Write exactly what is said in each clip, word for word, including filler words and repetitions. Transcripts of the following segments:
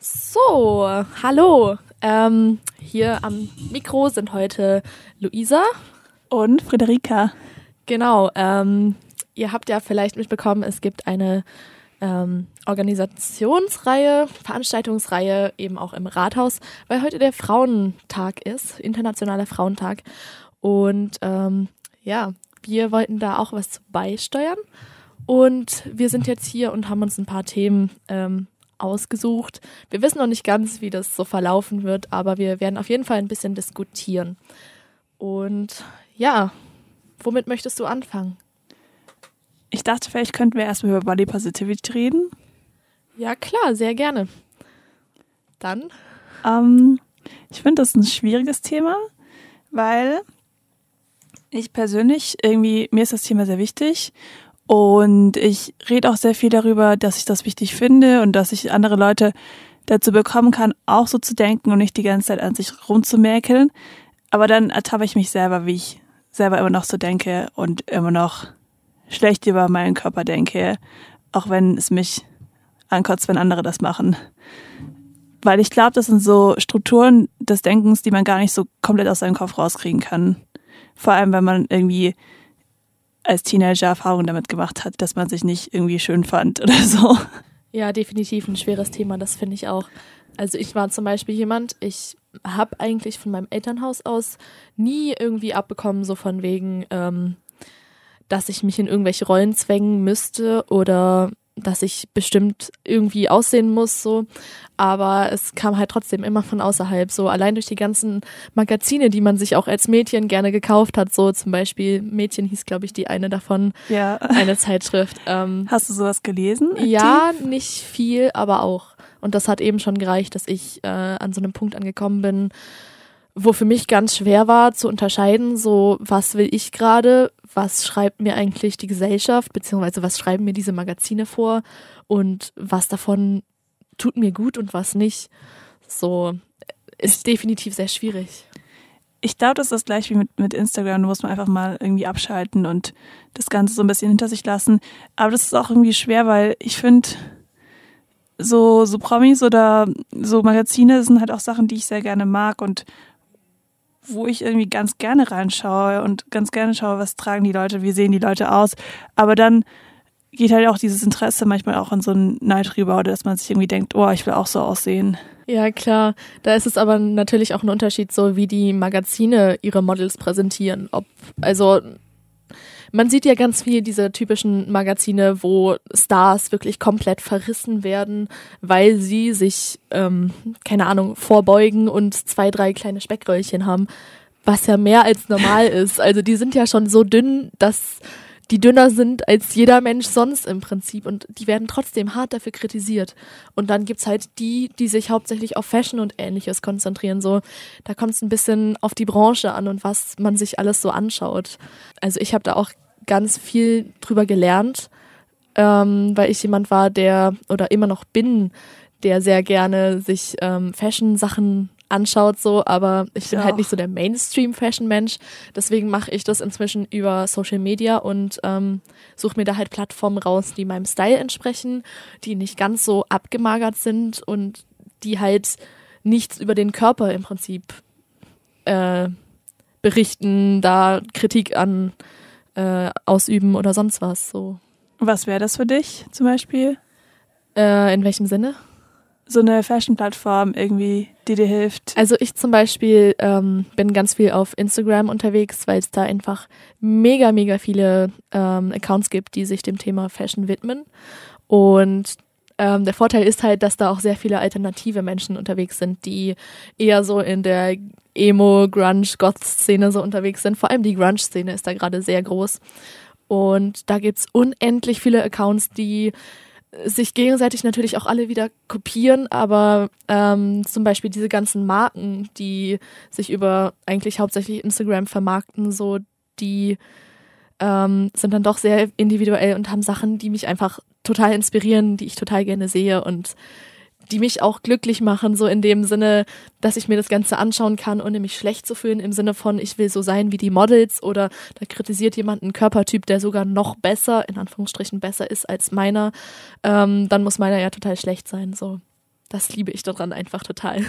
So, hallo. Ähm, hier am Mikro sind heute Luisa und Friederika. Genau, ähm, ihr habt ja vielleicht mitbekommen, es gibt eine ähm, Organisationsreihe, Veranstaltungsreihe eben auch im Rathaus, weil heute der Frauentag ist, Internationaler Frauentag. Und ähm, ja, wir wollten da auch was zu beisteuern. Und wir sind jetzt hier und haben uns ein paar Themen ähm, ausgesucht. Wir wissen noch nicht ganz, wie das so verlaufen wird, aber wir werden auf jeden Fall ein bisschen diskutieren. Und ja, womit möchtest du anfangen? Ich dachte, vielleicht könnten wir erstmal über Body Positivity reden. Ja, klar, sehr gerne. Dann? Ähm, ich finde das ein schwieriges Thema, weil ich persönlich irgendwie, mir ist das Thema sehr wichtig und ich rede auch sehr viel darüber, dass ich das wichtig finde und dass ich andere Leute dazu bekommen kann, auch so zu denken und nicht die ganze Zeit an sich rumzumäkeln. Aber dann ertappe ich mich selber, wie ich selber immer noch so denke und immer noch schlecht über meinen Körper denke, auch wenn es mich ankotzt, wenn andere das machen. Weil ich glaube, das sind so Strukturen des Denkens, die man gar nicht so komplett aus seinem Kopf rauskriegen kann. Vor allem, wenn man irgendwie als Teenager Erfahrungen damit gemacht hat, dass man sich nicht irgendwie schön fand oder so. Ja, definitiv ein schweres Thema, das finde ich auch. Also ich war zum Beispiel jemand, ich habe eigentlich von meinem Elternhaus aus nie irgendwie abbekommen, so von wegen, ähm, dass ich mich in irgendwelche Rollen zwängen müsste oder dass ich bestimmt irgendwie aussehen muss, so. Aber es kam halt trotzdem immer von außerhalb, so allein durch die ganzen Magazine, die man sich auch als Mädchen gerne gekauft hat, so zum Beispiel Mädchen hieß, glaube ich, die eine davon, ja. Eine Zeitschrift. Ähm, Hast du sowas gelesen? Aktiv? Ja, nicht viel, aber auch. Und das hat eben schon gereicht, dass ich äh, an so einem Punkt angekommen bin, wo für mich ganz schwer war zu unterscheiden, so was will ich gerade, was schreibt mir eigentlich die Gesellschaft, beziehungsweise was schreiben mir diese Magazine vor und was davon tut mir gut und was nicht. So, ist definitiv sehr schwierig. Ich glaube, das ist gleich wie mit, mit Instagram, da muss man einfach mal irgendwie abschalten und das Ganze so ein bisschen hinter sich lassen. Aber das ist auch irgendwie schwer, weil ich finde, so, so Promis oder so Magazine sind halt auch Sachen, die ich sehr gerne mag und wo ich irgendwie ganz gerne reinschaue und ganz gerne schaue, was tragen die Leute, wie sehen die Leute aus. Aber dann geht halt auch dieses Interesse manchmal auch in so einen Neid rüber, oder dass man sich irgendwie denkt, oh, ich will auch so aussehen. Ja, klar. Da ist es aber natürlich auch ein Unterschied, so wie die Magazine ihre Models präsentieren. Ob, also man sieht ja ganz viel diese typischen Magazine, wo Stars wirklich komplett verrissen werden, weil sie sich, ähm, keine Ahnung, vorbeugen und zwei, drei kleine Speckröllchen haben, was ja mehr als normal ist. Also die sind ja schon so dünn, dass die dünner sind als jeder Mensch sonst im Prinzip und die werden trotzdem hart dafür kritisiert. Und dann gibt's halt die, die sich hauptsächlich auf Fashion und Ähnliches konzentrieren. So, da kommt es ein bisschen auf die Branche an und was man sich alles so anschaut. Also ich habe da auch ganz viel drüber gelernt, ähm, weil ich jemand war, der oder immer noch bin, der sehr gerne sich ähm, Fashion-Sachen anschaut, so, aber ich bin ja halt nicht so der Mainstream-Fashion-Mensch. Deswegen mache ich das inzwischen über Social Media und ähm, suche mir da halt Plattformen raus, die meinem Style entsprechen, die nicht ganz so abgemagert sind und die halt nichts über den Körper im Prinzip äh, berichten, da Kritik an äh, ausüben oder sonst was. So. Was wäre das für dich zum Beispiel? Äh, in welchem Sinne? So eine Fashion-Plattform irgendwie, die dir hilft? Also ich zum Beispiel ähm, bin ganz viel auf Instagram unterwegs, weil es da einfach mega, mega viele ähm, Accounts gibt, die sich dem Thema Fashion widmen. Und ähm, der Vorteil ist halt, dass da auch sehr viele alternative Menschen unterwegs sind, die eher so in der Emo, Grunge, Goth-Szene so unterwegs sind. Vor allem die Grunge-Szene ist da gerade sehr groß. Und da gibt's unendlich viele Accounts, die sich gegenseitig natürlich auch alle wieder kopieren, aber ähm, zum Beispiel diese ganzen Marken, die sich über eigentlich hauptsächlich Instagram vermarkten, so die ähm, sind dann doch sehr individuell und haben Sachen, die mich einfach total inspirieren, die ich total gerne sehe und die mich auch glücklich machen, so in dem Sinne, dass ich mir das Ganze anschauen kann, ohne mich schlecht zu fühlen, im Sinne von, ich will so sein wie die Models oder da kritisiert jemand einen Körpertyp, der sogar noch besser, in Anführungsstrichen besser ist als meiner, ähm, dann muss meiner ja total schlecht sein, so. das liebe ich daran einfach total.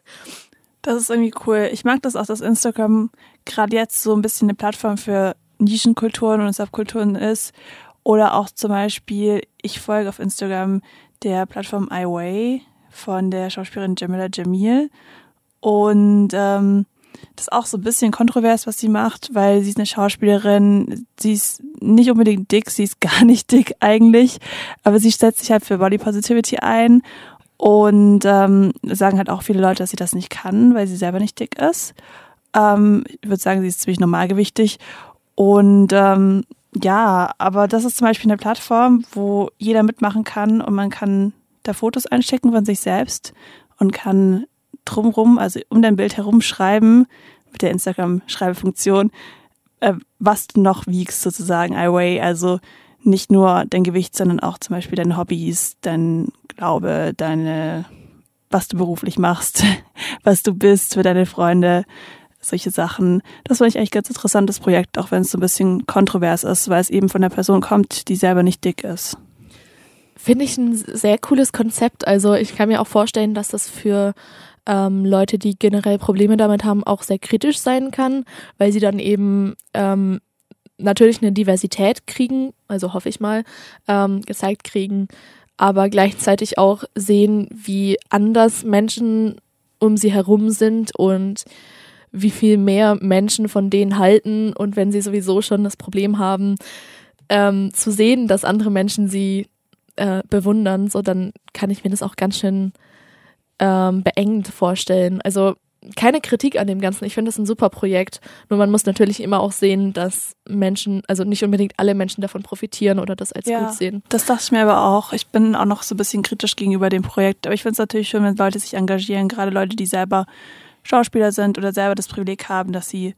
Das ist irgendwie cool. Ich mag das auch, dass Instagram gerade jetzt so ein bisschen eine Plattform für Nischenkulturen und Subkulturen ist. Oder auch zum Beispiel, ich folge auf Instagram der Plattform iWay von der Schauspielerin Jamila Jamil. Und ähm, das ist auch so ein bisschen kontrovers, was sie macht, weil sie ist eine Schauspielerin, sie ist nicht unbedingt dick, sie ist gar nicht dick eigentlich, aber sie setzt sich halt für Body Positivity ein. Und ähm, sagen halt auch viele Leute, dass sie das nicht kann, weil sie selber nicht dick ist. Ähm, ich würde sagen, sie ist ziemlich normalgewichtig. Und ähm, ja, aber das ist zum Beispiel eine Plattform, wo jeder mitmachen kann und man kann da Fotos einstecken von sich selbst und kann drumrum, also um dein Bild herum schreiben, mit der Instagram-Schreibefunktion, äh, was du noch wiegst sozusagen, iWay, also nicht nur dein Gewicht, sondern auch zum Beispiel deine Hobbys, dein Glaube, deine, was du beruflich machst, was du bist für deine Freunde, solche Sachen. Das fand ich eigentlich ein ganz interessantes Projekt, auch wenn es so ein bisschen kontrovers ist, weil es eben von der Person kommt, die selber nicht dick ist. Finde ich ein sehr cooles Konzept. Also ich kann mir auch vorstellen, dass das für ähm, Leute, die generell Probleme damit haben, auch sehr kritisch sein kann, weil sie dann eben ähm, natürlich eine Diversität kriegen, also hoffe ich mal, ähm, gezeigt kriegen, aber gleichzeitig auch sehen, wie anders Menschen um sie herum sind und wie viel mehr Menschen von denen halten und wenn sie sowieso schon das Problem haben, ähm, zu sehen, dass andere Menschen sie äh, bewundern, so dann kann ich mir das auch ganz schön ähm, beengend vorstellen. Also keine Kritik an dem Ganzen. Ich finde das ein super Projekt. Nur man muss natürlich immer auch sehen, dass Menschen, also nicht unbedingt alle Menschen davon profitieren oder das als ja, gut sehen. Das dachte ich mir aber auch. Ich bin auch noch so ein bisschen kritisch gegenüber dem Projekt. Aber ich finde es natürlich schön, wenn Leute sich engagieren, gerade Leute, die selber Schauspieler sind oder selber das Privileg haben, dass sie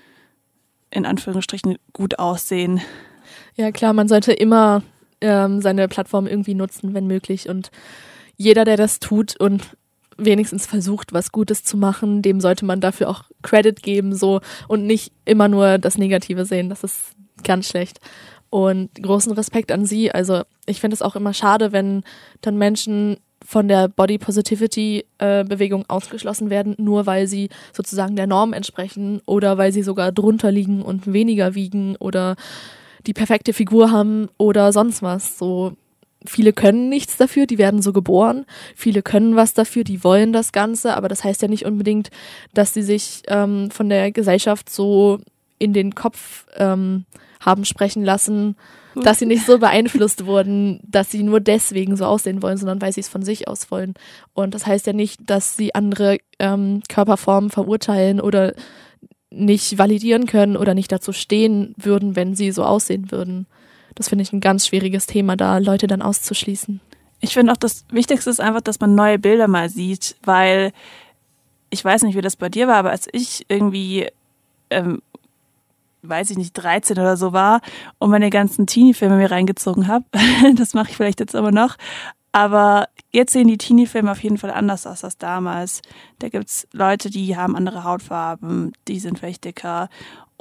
in Anführungsstrichen gut aussehen. Ja klar, man sollte immer ähm, seine Plattform irgendwie nutzen, wenn möglich. Und jeder, der das tut und wenigstens versucht, was Gutes zu machen, dem sollte man dafür auch Credit geben, so, und nicht immer nur das Negative sehen. Das ist ganz schlecht. Und großen Respekt an sie. Also ich finde es auch immer schade, wenn dann Menschen von der Body Positivity äh, Bewegung ausgeschlossen werden, nur weil sie sozusagen der Norm entsprechen oder weil sie sogar drunter liegen und weniger wiegen oder die perfekte Figur haben oder sonst was. So, viele können nichts dafür, die werden so geboren. Viele können was dafür, die wollen das Ganze, aber das heißt ja nicht unbedingt, dass sie sich ähm, von der Gesellschaft so in den Kopf ähm, haben sprechen lassen, dass sie nicht so beeinflusst wurden, dass sie nur deswegen so aussehen wollen, sondern weil sie es von sich aus wollen. Und das heißt ja nicht, dass sie andere ähm, Körperformen verurteilen oder nicht validieren können oder nicht dazu stehen würden, wenn sie so aussehen würden. Das finde ich ein ganz schwieriges Thema, da Leute dann auszuschließen. Ich finde auch, das Wichtigste ist einfach, dass man neue Bilder mal sieht, weil ich weiß nicht, wie das bei dir war, aber als ich irgendwie ähm, weiß ich nicht, dreizehn oder so war und meine ganzen Teenie-Filme mir reingezogen habe. Das mache ich vielleicht jetzt immer noch. Aber jetzt sehen die Teenie-Filme auf jeden Fall anders aus als damals. Da gibt's Leute, die haben andere Hautfarben, die sind vielleicht dicker.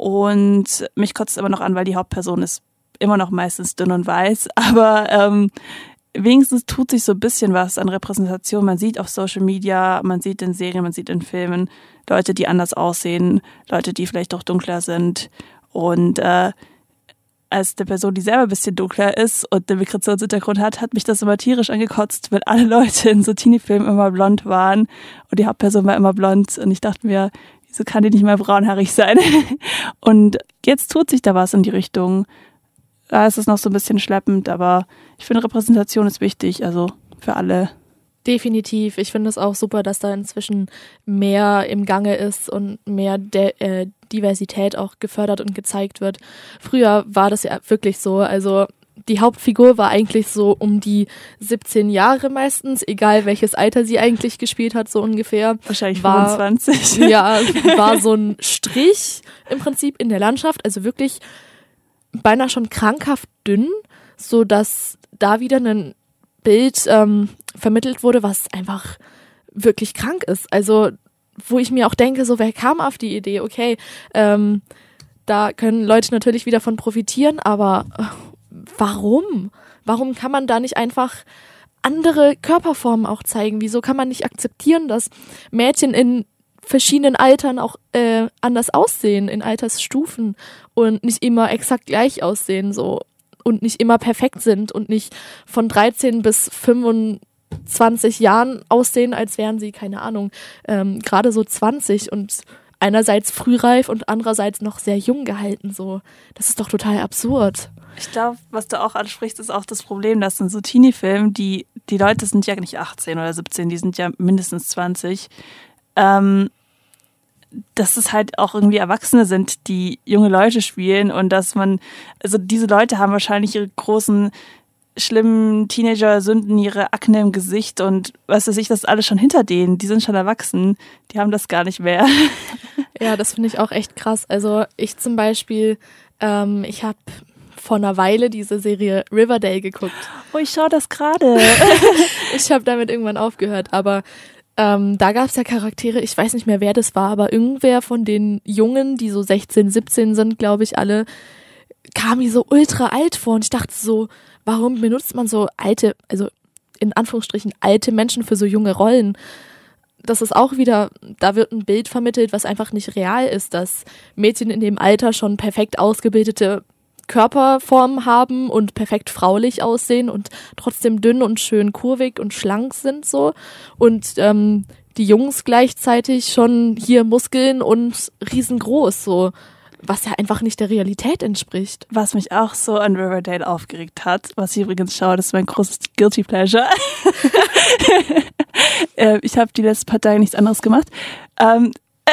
Und mich kotzt es immer noch an, weil die Hauptperson ist immer noch meistens dünn und weiß. Aber ähm, wenigstens tut sich so ein bisschen was an Repräsentation. Man sieht auf Social Media, man sieht in Serien, man sieht in Filmen Leute, die anders aussehen, Leute, die vielleicht auch dunkler sind. Und äh, als der Person, die selber ein bisschen dunkler ist und den Migrationshintergrund hat, hat mich das immer tierisch angekotzt, weil alle Leute in so Teenie-Filmen immer blond waren und die Hauptperson war immer blond. Und ich dachte mir, wieso kann die nicht mal braunhaarig sein? Und jetzt tut sich da was in die Richtung. Da ist es noch so ein bisschen schleppend, aber ich finde, Repräsentation ist wichtig, also für alle. Definitiv. Ich finde es auch super, dass da inzwischen mehr im Gange ist und mehr De- äh, Diversität auch gefördert und gezeigt wird. Früher war das ja wirklich so, also die Hauptfigur war eigentlich so um die siebzehn Jahre meistens, egal welches Alter sie eigentlich gespielt hat, so ungefähr. Wahrscheinlich war, fünfundzwanzig. Ja, war so ein Strich im Prinzip in der Landschaft, also wirklich beinahe schon krankhaft dünn, so dass da wieder ein Bild ähm, vermittelt wurde, was einfach wirklich krank ist. Also wo ich mir auch denke, so wer kam auf die Idee, okay, ähm, da können Leute natürlich wieder von profitieren, aber äh, warum? Warum kann man da nicht einfach andere Körperformen auch zeigen? Wieso kann man nicht akzeptieren, dass Mädchen in verschiedenen Altern auch äh, anders aussehen, in Altersstufen und nicht immer exakt gleich aussehen so und nicht immer perfekt sind und nicht von dreizehn bis fünfundzwanzig Jahren aussehen, als wären sie, keine Ahnung, ähm, gerade so zwanzig und einerseits frühreif und andererseits noch sehr jung gehalten. So, das ist doch total absurd. Ich glaube, was du auch ansprichst, ist auch das Problem, dass in so Teenie-Filmen, die, die Leute sind ja nicht achtzehn oder siebzehn, die sind ja mindestens zwanzig, ähm, dass es halt auch irgendwie Erwachsene sind, die junge Leute spielen und dass man, also diese Leute haben wahrscheinlich ihre großen, schlimmen Teenager-Sünden, ihre Akne im Gesicht und was weiß ich, das ist alles schon hinter denen, die sind schon erwachsen, die haben das gar nicht mehr. Ja, das finde ich auch echt krass. Also ich zum Beispiel, ähm, ich habe vor einer Weile diese Serie Riverdale geguckt. Oh, ich schaue das gerade. Ich habe damit irgendwann aufgehört, aber Ähm, da gab es ja Charaktere, ich weiß nicht mehr, wer das war, aber irgendwer von den Jungen, die so sechzehn, siebzehn sind, glaube ich, alle, kam mir so ultra alt vor und ich dachte so, warum benutzt man so alte, also in Anführungsstrichen alte Menschen für so junge Rollen? Das ist auch wieder, da wird ein Bild vermittelt, was einfach nicht real ist, dass Mädchen in dem Alter schon perfekt ausgebildete Körperformen haben und perfekt fraulich aussehen und trotzdem dünn und schön kurvig und schlank sind so und ähm, die Jungs gleichzeitig schon hier Muskeln und riesengroß so, was ja einfach nicht der Realität entspricht. Was mich auch so an Riverdale aufgeregt hat, was ich übrigens schaue, das ist mein großes Guilty Pleasure. äh, ich habe die letzten paar Tage nichts anderes gemacht. Ähm,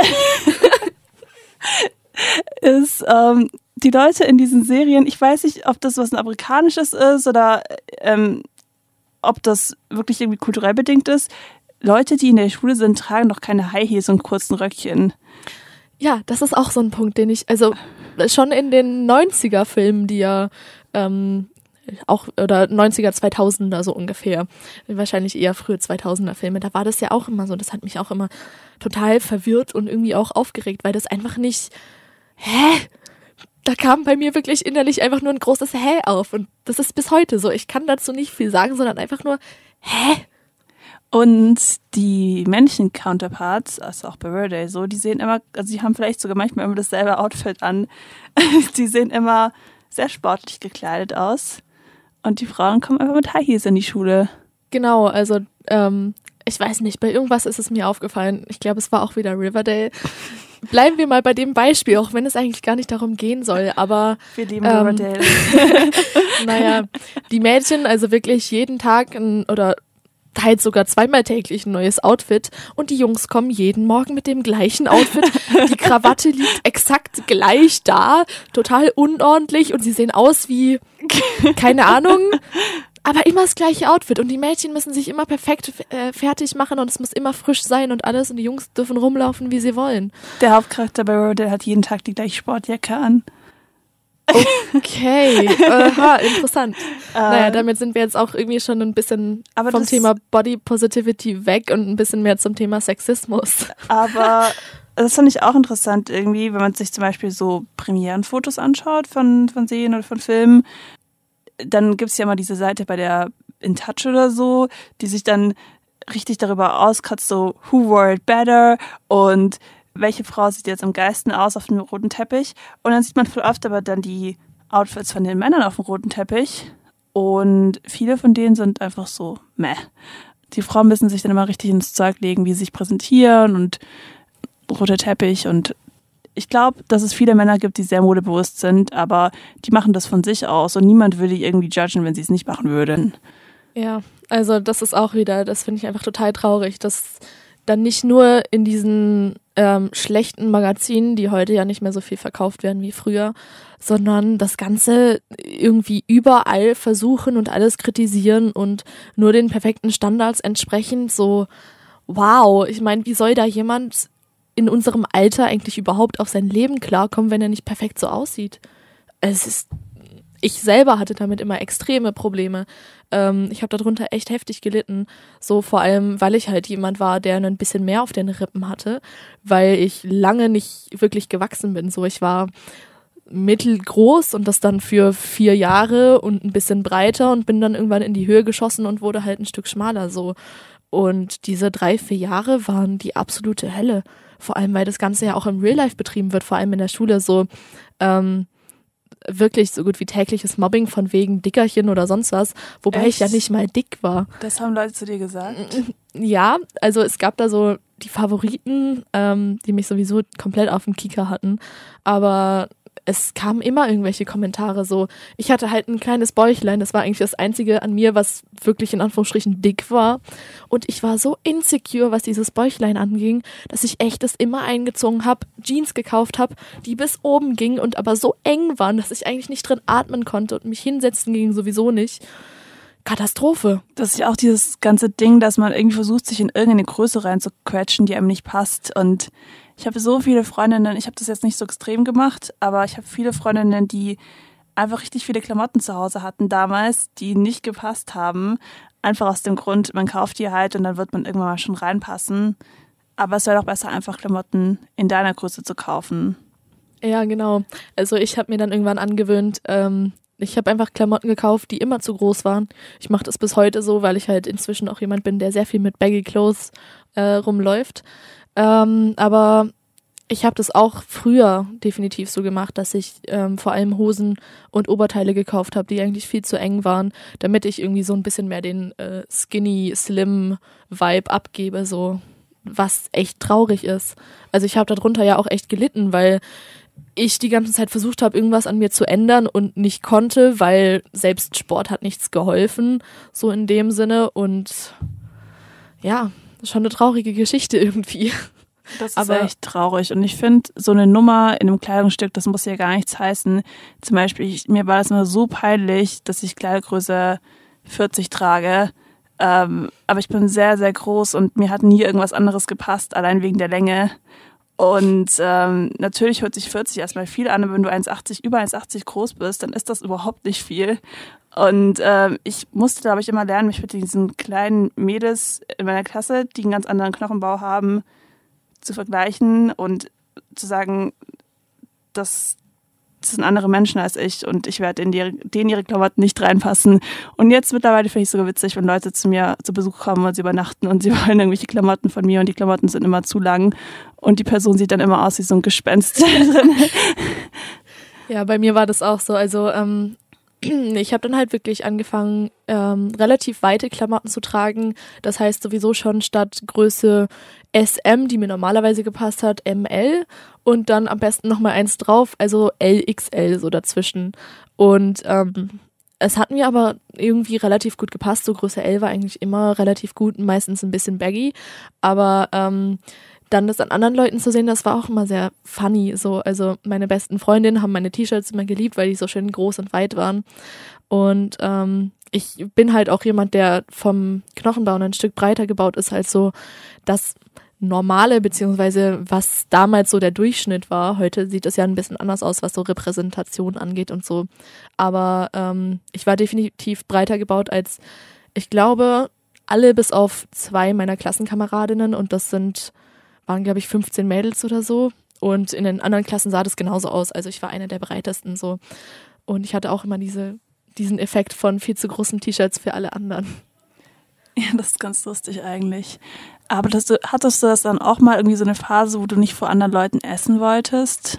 ist ähm, die Leute in diesen Serien, ich weiß nicht, ob das was ein amerikanisches ist oder ähm, ob das wirklich irgendwie kulturell bedingt ist. Leute, die in der Schule sind, tragen doch keine High Heels und kurzen Röckchen. Ja, das ist auch so ein Punkt, den ich, also schon in den neunziger-Filmen, die ja ähm, auch, oder neunziger, zweitausender so ungefähr, wahrscheinlich eher frühe zweitausender-Filme, da war das ja auch immer so, das hat mich auch immer total verwirrt und irgendwie auch aufgeregt, weil das einfach nicht, hä? Da kam bei mir wirklich innerlich einfach nur ein großes Hä auf und das ist bis heute so. Ich kann dazu nicht viel sagen, sondern einfach nur Hä? Und die männlichen Counterparts, also auch bei Riverdale so, die sehen immer, also die haben vielleicht sogar manchmal immer dasselbe Outfit an. Die sehen immer sehr sportlich gekleidet aus und die Frauen kommen einfach mit High Heels in die Schule. Genau, also ähm, ich weiß nicht, bei irgendwas ist es mir aufgefallen. Ich glaube, es war auch wieder Riverdale. Bleiben wir mal bei dem Beispiel, auch wenn es eigentlich gar nicht darum gehen soll, aber wir lieben ähm, Riverdale. Naja, die Mädchen, also wirklich jeden Tag ein, oder teils sogar zweimal täglich ein neues Outfit und die Jungs kommen jeden Morgen mit dem gleichen Outfit. Die Krawatte liegt exakt gleich da, total unordentlich und sie sehen aus wie, keine Ahnung, aber immer das gleiche Outfit und die Mädchen müssen sich immer perfekt äh, fertig machen und es muss immer frisch sein und alles und die Jungs dürfen rumlaufen, wie sie wollen. Der Hauptcharakter bei Riverdale hat jeden Tag die gleiche Sportjacke an. Okay, aha, interessant. Äh, naja, damit sind wir jetzt auch irgendwie schon ein bisschen aber vom das, Thema Body Positivity weg und ein bisschen mehr zum Thema Sexismus. Aber das fand ich auch interessant irgendwie, wenn man sich zum Beispiel so Premierenfotos anschaut von, von Serien oder von Filmen. Dann gibt's ja mal diese Seite bei der In Touch oder so, die sich dann richtig darüber auskratzt, so who wore it better und welche Frau sieht jetzt am geilsten aus auf dem roten Teppich. Und dann sieht man voll oft aber dann die Outfits von den Männern auf dem roten Teppich und viele von denen sind einfach so meh. Die Frauen müssen sich dann immer richtig ins Zeug legen, wie sie sich präsentieren und roter Teppich und ich glaube, dass es viele Männer gibt, die sehr modebewusst sind, aber die machen das von sich aus und niemand würde irgendwie judgen, wenn sie es nicht machen würden. Ja, also das ist auch wieder, das finde ich einfach total traurig, dass dann nicht nur in diesen ähm, schlechten Magazinen, die heute ja nicht mehr so viel verkauft werden wie früher, sondern das Ganze irgendwie überall versuchen und alles kritisieren und nur den perfekten Standards entsprechend so, wow, ich meine, wie soll da jemand in unserem Alter eigentlich überhaupt auf sein Leben klarkommen, wenn er nicht perfekt so aussieht? Es ist, ich selber hatte damit immer extreme Probleme. Ähm, ich habe darunter echt heftig gelitten. So vor allem, weil ich halt jemand war, der ein bisschen mehr auf den Rippen hatte, weil ich lange nicht wirklich gewachsen bin. So, ich war mittelgroß und das dann für vier Jahre und ein bisschen breiter und bin dann irgendwann in die Höhe geschossen und wurde halt ein Stück schmaler so. Und diese drei, vier Jahre waren die absolute Hölle. Vor allem, weil das Ganze ja auch im Real Life betrieben wird, vor allem in der Schule so ähm, wirklich so gut wie tägliches Mobbing von wegen Dickerchen oder sonst was, wobei Echt? ich ja nicht mal dick war. Das haben Leute zu dir gesagt? Ja, also es gab da so die Favoriten, ähm, die mich sowieso komplett auf dem Kieker hatten, aber es kamen immer irgendwelche Kommentare so, ich hatte halt ein kleines Bäuchlein, das war eigentlich das Einzige an mir, was wirklich in Anführungsstrichen dick war und ich war so insecure, was dieses Bäuchlein anging, dass ich echt das immer eingezogen habe, Jeans gekauft habe, die bis oben gingen und aber so eng waren, dass ich eigentlich nicht drin atmen konnte und mich hinsetzen ging sowieso nicht. Katastrophe. Das ist ja auch dieses ganze Ding, dass man irgendwie versucht, sich in irgendeine Größe reinzuquetschen, die einem nicht passt. Und ich habe so viele Freundinnen, ich habe das jetzt nicht so extrem gemacht, aber ich habe viele Freundinnen, die einfach richtig viele Klamotten zu Hause hatten damals, die nicht gepasst haben. Einfach aus dem Grund, man kauft die halt und dann wird man irgendwann mal schon reinpassen. Aber es wäre doch besser, einfach Klamotten in deiner Größe zu kaufen. Ja, genau. Also ich habe mir dann irgendwann angewöhnt, ähm, ich habe einfach Klamotten gekauft, die immer zu groß waren. Ich mache das bis heute so, weil ich halt inzwischen auch jemand bin, der sehr viel mit Baggy Clothes äh, rumläuft. Ähm, aber ich habe das auch früher definitiv so gemacht, dass ich ähm, vor allem Hosen und Oberteile gekauft habe, die eigentlich viel zu eng waren, damit ich irgendwie so ein bisschen mehr den äh, Skinny, Slim Vibe abgebe, so, was echt traurig ist. Also ich habe darunter ja auch echt gelitten, weil ich die ganze Zeit versucht habe, irgendwas an mir zu ändern und nicht konnte, weil selbst Sport hat nichts geholfen, so in dem Sinne. Und ja, schon eine traurige Geschichte irgendwie. Das ist Aber echt traurig. Und ich finde, so eine Nummer in einem Kleidungsstück, das muss ja gar nichts heißen. Zum Beispiel, ich, mir war das immer so peinlich, dass ich Kleidergröße vierzig trage. Ähm, aber ich bin sehr, sehr groß und mir hat nie irgendwas anderes gepasst, allein wegen der Länge. Und ähm, natürlich hört sich vierzig erstmal viel an, aber wenn du eins achtzig, über eins achtzig groß bist, dann ist das überhaupt nicht viel. Und ähm, ich musste, glaube ich, immer lernen, mich mit diesen kleinen Mädels in meiner Klasse, die einen ganz anderen Knochenbau haben, zu vergleichen und zu sagen, dass das sind andere Menschen als ich und ich werde in die, denen ihre Klamotten nicht reinpassen. Und jetzt mittlerweile finde ich es sogar witzig, wenn Leute zu mir zu Besuch kommen und sie übernachten und sie wollen irgendwelche Klamotten von mir und die Klamotten sind immer zu lang und die Person sieht dann immer aus wie so ein Gespenst drin. ja, bei mir war das auch so. Also ähm, ich habe dann halt wirklich angefangen, ähm, relativ weite Klamotten zu tragen. Das heißt sowieso schon statt Größe S M, die mir normalerweise gepasst hat, M L und dann am besten nochmal eins drauf, also L X L so dazwischen. Und ähm, es hat mir aber irgendwie relativ gut gepasst. So Größe L war eigentlich immer relativ gut, meistens ein bisschen baggy. Aber ähm, dann das an anderen Leuten zu sehen, das war auch immer sehr funny. So, also meine besten Freundinnen haben meine T-Shirts immer geliebt, weil die so schön groß und weit waren. Und ähm, ich bin halt auch jemand, der vom Knochenbau ein Stück breiter gebaut ist, als so das Normale, beziehungsweise was damals so der Durchschnitt war. Heute sieht es ja ein bisschen anders aus, was so Repräsentation angeht und so. Aber ähm, ich war definitiv breiter gebaut als, ich glaube, alle bis auf zwei meiner Klassenkameradinnen und das sind waren, glaube ich, fünfzehn Mädels oder so. Und in den anderen Klassen sah das genauso aus. Also ich war eine der breitesten so. Und ich hatte auch immer diese, diesen Effekt von viel zu großen T-Shirts für alle anderen. Ja, das ist ganz lustig eigentlich. Aber das, hattest du das dann auch mal irgendwie so eine Phase, wo du nicht vor anderen Leuten essen wolltest?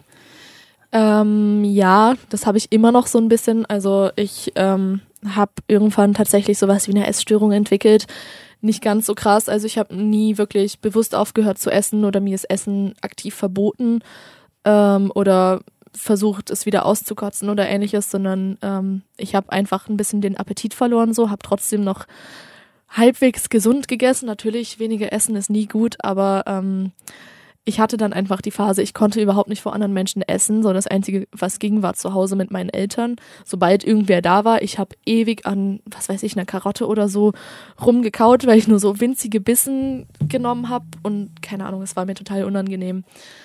Ähm, ja, das habe ich immer noch so ein bisschen. Also ich ähm, habe irgendwann tatsächlich sowas wie eine Essstörung entwickelt. Nicht ganz so krass, also ich habe nie wirklich bewusst aufgehört zu essen oder mir das Essen aktiv verboten ähm, oder versucht, es wieder auszukotzen oder ähnliches, sondern ähm, ich habe einfach ein bisschen den Appetit verloren, so, habe trotzdem noch halbwegs gesund gegessen. Natürlich, weniger Essen ist nie gut, aber ähm, ich hatte dann einfach die Phase, ich konnte überhaupt nicht vor anderen Menschen essen, so das Einzige, was ging, war zu Hause mit meinen Eltern. Sobald irgendwer da war, ich habe ewig an, was weiß ich, einer Karotte oder so rumgekaut, weil ich nur so winzige Bissen genommen habe und keine Ahnung, es war mir total unangenehm.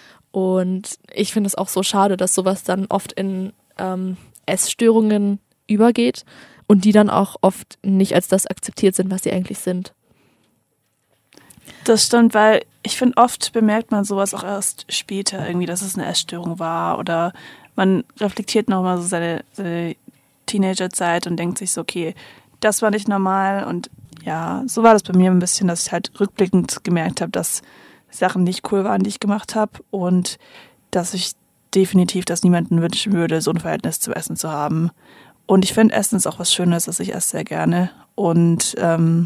Und ich finde es auch so schade, dass sowas dann oft in ähm, Essstörungen übergeht und die dann auch oft nicht als das akzeptiert sind, was sie eigentlich sind. Das stimmt, weil ich finde, oft bemerkt man sowas auch erst später irgendwie, dass es eine Essstörung war oder man reflektiert nochmal so seine, seine Teenagerzeit und denkt sich so, okay, das war nicht normal. Und ja, so war das bei mir ein bisschen, dass ich halt rückblickend gemerkt habe, dass Sachen nicht cool waren, die ich gemacht habe und dass ich definitiv das niemanden wünschen würde, so ein Verhältnis zu Essen zu haben. Und ich finde, Essen ist auch was Schönes, das ich esse sehr gerne. Und ähm,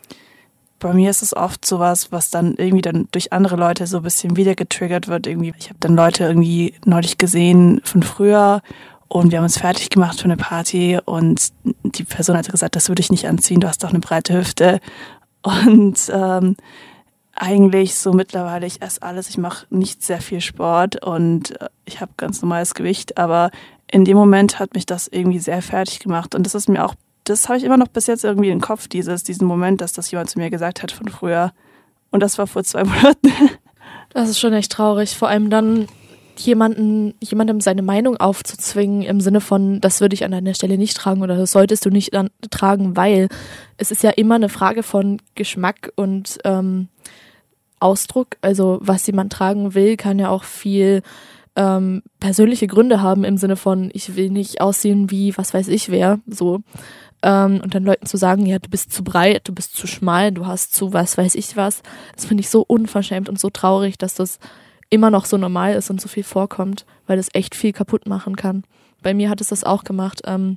bei mir ist es oft sowas, was dann irgendwie dann durch andere Leute so ein bisschen wieder getriggert wird. Irgendwie. Ich habe dann Leute irgendwie neulich gesehen von früher und wir haben uns fertig gemacht für eine Party und die Person hat gesagt, das würde ich nicht anziehen, du hast doch eine breite Hüfte. Und ähm, eigentlich so mittlerweile, ich esse alles, ich mache nicht sehr viel Sport und ich habe ganz normales Gewicht, aber in dem Moment hat mich das irgendwie sehr fertig gemacht und das ist mir auch, das habe ich immer noch bis jetzt irgendwie im Kopf, dieses, diesen Moment, dass das jemand zu mir gesagt hat von früher und das war vor zwei Monaten. Das ist schon echt traurig, vor allem dann jemanden, jemandem seine Meinung aufzuzwingen im Sinne von, das würde ich an deiner Stelle nicht tragen oder das solltest du nicht an, tragen, weil es ist ja immer eine Frage von Geschmack und ähm, Ausdruck, also was jemand tragen will, kann ja auch viel ähm, persönliche Gründe haben im Sinne von, ich will nicht aussehen wie was weiß ich wer, so. Ähm, und dann Leuten zu sagen, ja, du bist zu breit, du bist zu schmal, du hast zu was weiß ich was, das finde ich so unverschämt und so traurig, dass das immer noch so normal ist und so viel vorkommt, weil das echt viel kaputt machen kann. Bei mir hat es das auch gemacht. Ähm,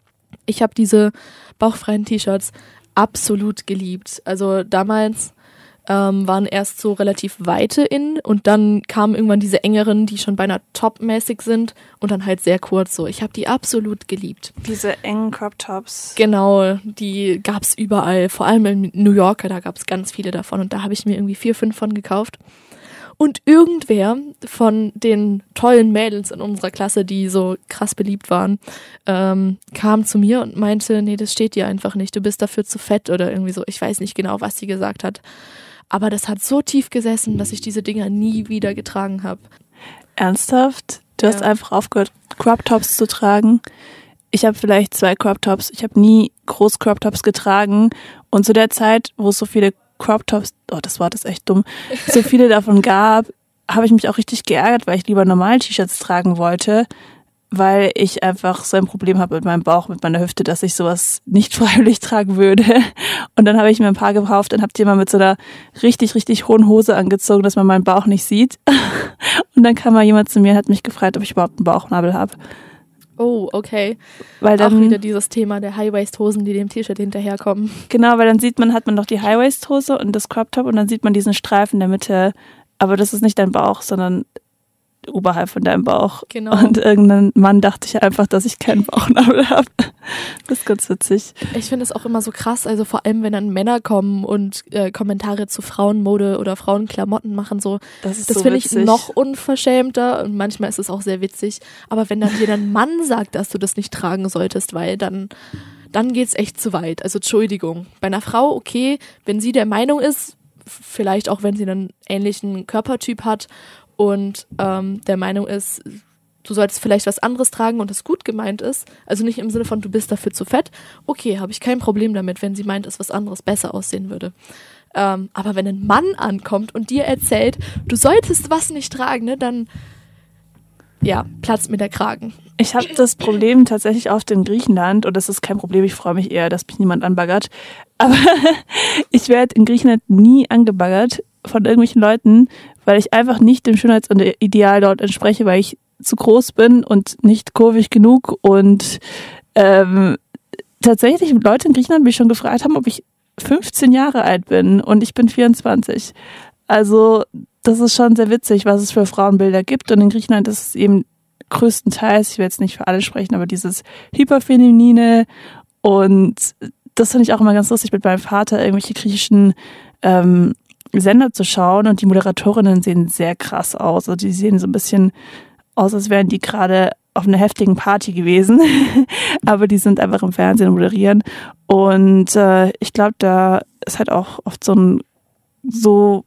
ich habe diese bauchfreien T-Shirts absolut geliebt. Also damals ähm, waren erst so relativ weite in und dann kamen irgendwann diese engeren, die schon beinahe topmäßig sind und dann halt sehr kurz so. Ich habe die absolut geliebt. Diese engen Crop Tops. Genau, die gab's überall, vor allem in New York, da gab's ganz viele davon und da habe ich mir irgendwie vier, fünf von gekauft. Und irgendwer von den tollen Mädels in unserer Klasse, die so krass beliebt waren, ähm, kam zu mir und meinte, nee, das steht dir einfach nicht, du bist dafür zu fett oder irgendwie so. Ich weiß nicht genau, was sie gesagt hat. Aber das hat so tief gesessen, dass ich diese Dinger nie wieder getragen habe. Ernsthaft? Du Ja. hast einfach aufgehört, Crop Tops zu tragen? Ich habe vielleicht zwei Crop Tops. Ich habe nie groß Crop Tops getragen. Und zu der Zeit, wo es so viele Crop Tops, oh, das Wort ist echt dumm, so viele davon gab, habe ich mich auch richtig geärgert, weil ich lieber normale T-Shirts tragen wollte, weil ich einfach so ein Problem habe mit meinem Bauch, mit meiner Hüfte, dass ich sowas nicht freiwillig tragen würde. Und dann habe ich mir ein paar gekauft und habe die mal mit so einer richtig, richtig hohen Hose angezogen, dass man meinen Bauch nicht sieht. Und dann kam mal jemand zu mir und hat mich gefragt, ob ich überhaupt einen Bauchnabel habe. Oh, okay. Weil dann, auch wieder dieses Thema der High-Waist-Hosen, die dem T-Shirt hinterherkommen. Genau, weil dann sieht man, hat man doch die High-Waist-Hose und das Crop-Top und dann sieht man diesen Streifen in der Mitte. Aber das ist nicht dein Bauch, sondern oberhalb von deinem Bauch. Genau. Und irgendein Mann dachte ich einfach, dass ich keinen Bauchnabel habe. Das ist ganz witzig. Ich finde es auch immer so krass, also vor allem, wenn dann Männer kommen und äh, Kommentare zu Frauenmode oder Frauenklamotten machen, so, Das ist das so finde ich witzig. noch unverschämter und manchmal ist es auch sehr witzig. Aber wenn dann dir ein Mann sagt, dass du das nicht tragen solltest, weil dann, dann geht's echt zu weit. Also Entschuldigung. Bei einer Frau, okay, wenn sie der Meinung ist, vielleicht auch wenn sie einen ähnlichen Körpertyp hat und ähm, der Meinung ist, du solltest vielleicht was anderes tragen und es gut gemeint ist, also nicht im Sinne von, du bist dafür zu fett, okay, habe ich kein Problem damit, wenn sie meint, dass was anderes besser aussehen würde. Ähm, aber wenn ein Mann ankommt und dir erzählt, du solltest was nicht tragen, ne, dann, ja, platzt mir der Kragen. Ich habe das Problem tatsächlich oft in Griechenland und das ist kein Problem, ich freue mich eher, dass mich niemand anbaggert. Aber ich werde in Griechenland nie angebaggert von irgendwelchen Leuten, weil ich einfach nicht dem Schönheitsideal dort entspreche, weil ich zu groß bin und nicht kurvig genug. Und ähm, tatsächlich Leute in Griechenland mich schon gefragt haben, ob ich fünfzehn Jahre alt bin und ich bin vierundzwanzig. Also das ist schon sehr witzig, was es für Frauenbilder gibt. Und in Griechenland ist es eben größtenteils, ich will jetzt nicht für alle sprechen, aber dieses Hyperfeminine. Und das finde ich auch immer ganz lustig, mit meinem Vater irgendwelche griechischen ähm, Sender zu schauen. Und die Moderatorinnen sehen sehr krass aus. Also die sehen so ein bisschen aus, als wären die gerade auf einer heftigen Party gewesen. Aber die sind einfach im Fernsehen und moderieren. Und äh, ich glaube, da ist halt auch oft so ein so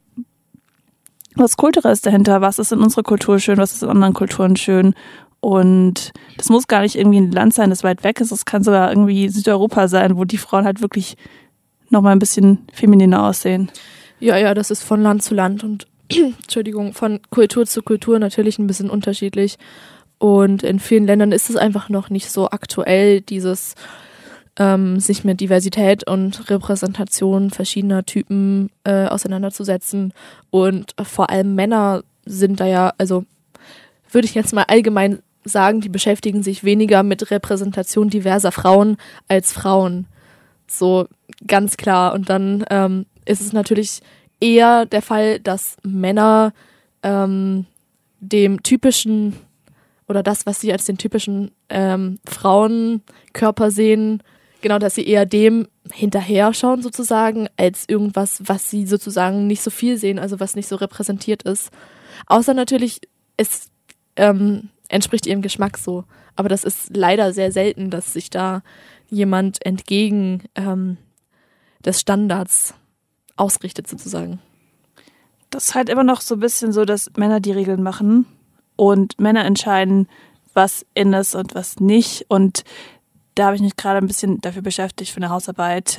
was Kulturelles dahinter, was ist in unserer Kultur schön, was ist in anderen Kulturen schön. Und das muss gar nicht irgendwie ein Land sein, das weit weg ist. Es kann sogar irgendwie Südeuropa sein, wo die Frauen halt wirklich nochmal ein bisschen femininer aussehen. Ja, ja, das ist von Land zu Land und Entschuldigung, von Kultur zu Kultur natürlich ein bisschen unterschiedlich. Und in vielen Ländern ist es einfach noch nicht so aktuell, dieses ähm, sich mit Diversität und Repräsentation verschiedener Typen äh, auseinanderzusetzen. Und vor allem Männer sind da ja, also würde ich jetzt mal allgemein sagen, die beschäftigen sich weniger mit Repräsentation diverser Frauen als Frauen. So ganz klar. Und dann ähm, ist es natürlich eher der Fall, dass Männer ähm, dem typischen oder das, was sie als den typischen ähm, Frauenkörper sehen, genau, dass sie eher dem hinterher schauen sozusagen, als irgendwas, was sie sozusagen nicht so viel sehen, also was nicht so repräsentiert ist. Außer natürlich, es ähm, entspricht ihrem Geschmack so. Aber das ist leider sehr selten, dass sich da jemand entgegen ähm, des Standards ausrichtet sozusagen. Das ist halt immer noch so ein bisschen so, dass Männer die Regeln machen und Männer entscheiden, was in ist und was nicht. Und da habe ich mich gerade ein bisschen dafür beschäftigt für eine Hausarbeit.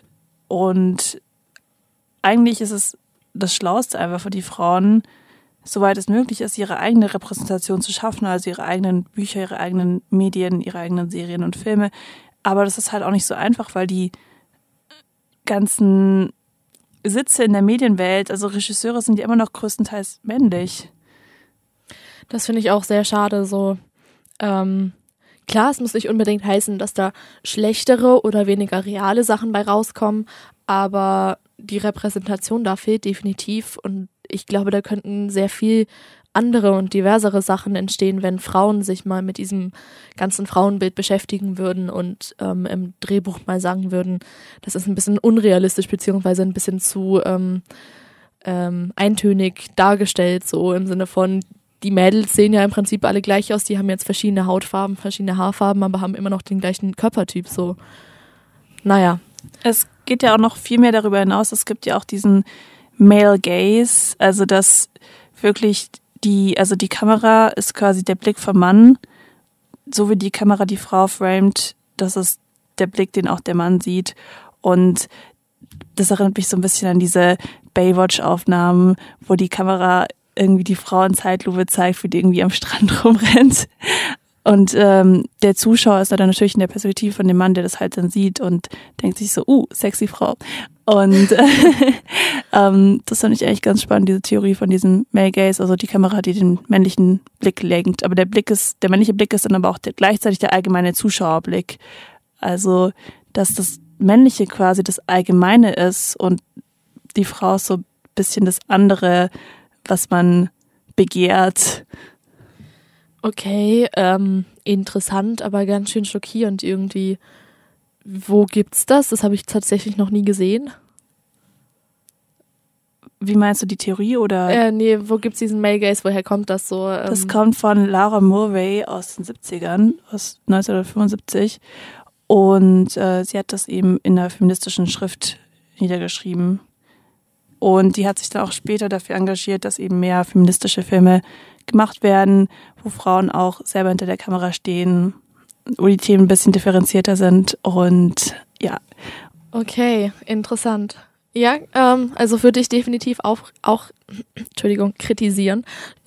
Und eigentlich ist es das Schlauste einfach für die Frauen, soweit es möglich ist, ihre eigene Repräsentation zu schaffen, also ihre eigenen Bücher, ihre eigenen Medien, ihre eigenen Serien und Filme. Aber das ist halt auch nicht so einfach, weil die ganzen Sitze in der Medienwelt, also Regisseure sind ja immer noch größtenteils männlich. Das finde ich auch sehr schade. So ähm, klar, es muss nicht unbedingt heißen, dass da schlechtere oder weniger reale Sachen bei rauskommen, aber die Repräsentation da fehlt definitiv und ich glaube, da könnten sehr viel andere und diversere Sachen entstehen, wenn Frauen sich mal mit diesem ganzen Frauenbild beschäftigen würden und ähm, im Drehbuch mal sagen würden, das ist ein bisschen unrealistisch beziehungsweise ein bisschen zu ähm, ähm, eintönig dargestellt, so im Sinne von, die Mädels sehen ja im Prinzip alle gleich aus, die haben jetzt verschiedene Hautfarben, verschiedene Haarfarben, aber haben immer noch den gleichen Körpertyp, so. Naja. Es geht ja auch noch viel mehr darüber hinaus, es gibt ja auch diesen Male Gaze, also dass wirklich die, also die Kamera ist quasi der Blick vom Mann, so wie die Kamera die Frau framet, das ist der Blick, den auch der Mann sieht. Und das erinnert mich so ein bisschen an diese Baywatch-Aufnahmen, wo die Kamera irgendwie die Frau in Zeitlupe zeigt, wie die irgendwie am Strand rumrennt. Und ähm, der Zuschauer ist dann natürlich in der Perspektive von dem Mann, der das halt dann sieht und denkt sich so, uh, sexy Frau. Und äh, ähm, das fand ich eigentlich ganz spannend, diese Theorie von diesem Male Gaze, also die Kamera, die den männlichen Blick lenkt. Aber der Blick ist, der männliche Blick ist dann aber auch der, gleichzeitig der allgemeine Zuschauerblick. Also, dass das Männliche quasi das Allgemeine ist und die Frau ist so ein bisschen das andere, was man begehrt. Okay, ähm, interessant, aber ganz schön schockierend irgendwie. Wo gibt's das? Das habe ich tatsächlich noch nie gesehen. Wie meinst du, die Theorie oder? Äh, nee, wo gibt's diesen Male Gaze? Woher kommt das so? Ähm das kommt von Laura Mulvey aus den siebzigern, aus neunzehnhundertfünfundsiebzig. Und äh, sie hat das eben in einer feministischen Schrift niedergeschrieben. Und die hat sich dann auch später dafür engagiert, dass eben mehr feministische Filme gemacht werden, wo Frauen auch selber hinter der Kamera stehen, wo die Themen ein bisschen differenzierter sind und ja. Okay, interessant. Ja, ähm, also würde ich definitiv auch, auch Entschuldigung, kritisieren.